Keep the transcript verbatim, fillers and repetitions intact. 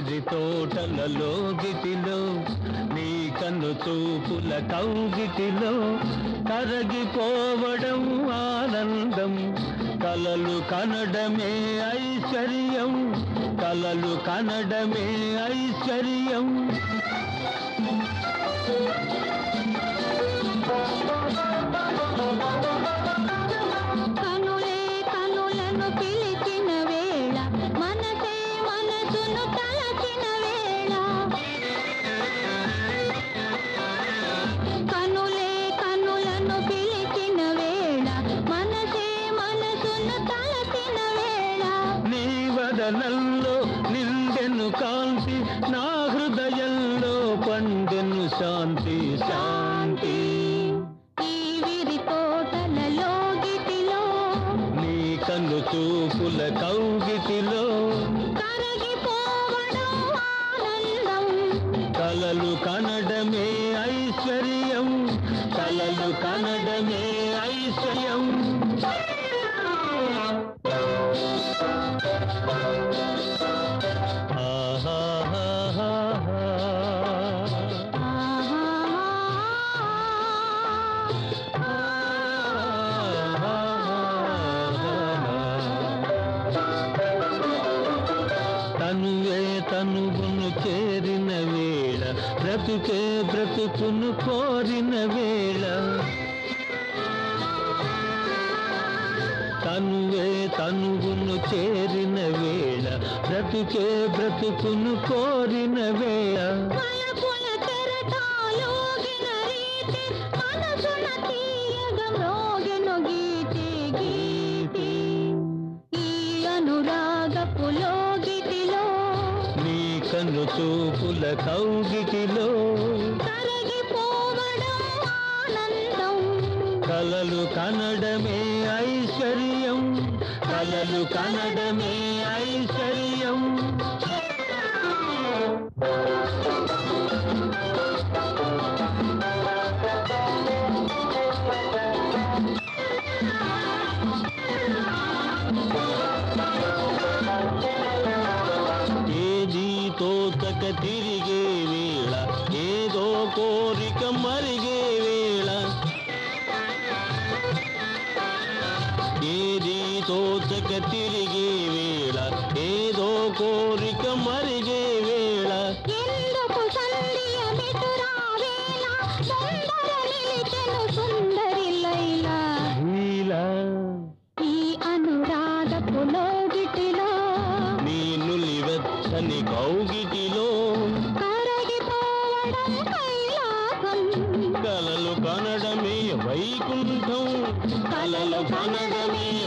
విరి తోటలలో గిటిలో నీ కన్ను చూపుల కౌగిటిలో కరగిపోవడం ఆనందం కలలు కనడమే ఐశ్వర్యం కలలు కనడమే ఐశ్వర్యం కనులే కనులను పిలిచిన వేళ మనసే మనసును తలచిన వేళ కనులే కనులను పిలిచిన వేళ మనసే మనసును తలచిన వేళ నీ వదనంలో నిండెను కాంతి నా హృదయంలో పండెను శాంతి శాంతి ఈ విరి తోటలలో గిటిలో నీ కన్ను చూపుల కౌగిటిలో కరగిపోవడం ఆనందం కలలు కనడమే ఐశ్వర్యం కలలు కనడమే ఐశ్వర్యం తనువే తనువును చేరిన వేళ బ్రతుకే బ్రతుకును కోరిన వేళ తనువే తనువును చేరిన వేళ బ్రతుకే బ్రతుకును కోరిన వేళ వలపుల కెరటాలోగిన రీతి మనసున తీయగా మ్రోగెను గీతి గీతి ఈ అనురాగపు లోగిటిలో నీ కన్ను చూపుల కౌగిటిలో కరగిపోవడం ఆనందం కలలు కనడమే ఐశ్వర్యం కలలు కనడమే ఐశ్వర్యం ఏది తోచక తిరిగే వేళ ఏదో కోరిక మరిగే వేళ ఏది తోచక తిరిగే వేళ ఏదో కోరిక మరిగే వేళ ఎందుకు సంధ్య మిటురా వేళ సుందర నిలిచెను సుందరి లైలా నీలా ఈ అనురాగపు లోగిటిలో నీ నులివెచ్చని కౌగిటిలో కరగిపోవడం కైలాసం కలలు కనడమే వైకుంఠం కలలు కనడమే